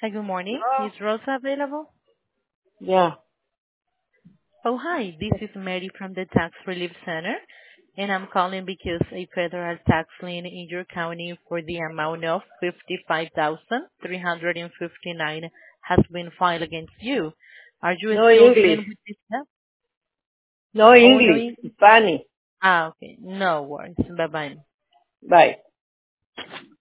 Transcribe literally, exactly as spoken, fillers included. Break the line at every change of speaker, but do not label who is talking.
Hi, good morning.
Hello?
Is Rosa available?
Yeah.
Oh, hi. This is Mary from the Tax Relief Center, and I'm calling because a federal tax lien in your county for the amount of fifty-five thousand three hundred fifty-nine has been filed against you. Are you
No
still
English.
dealing with this now?
No
Oh, no.
English.
in-
Spanish.
Ah, okay. No worries. Bye-bye.
Bye.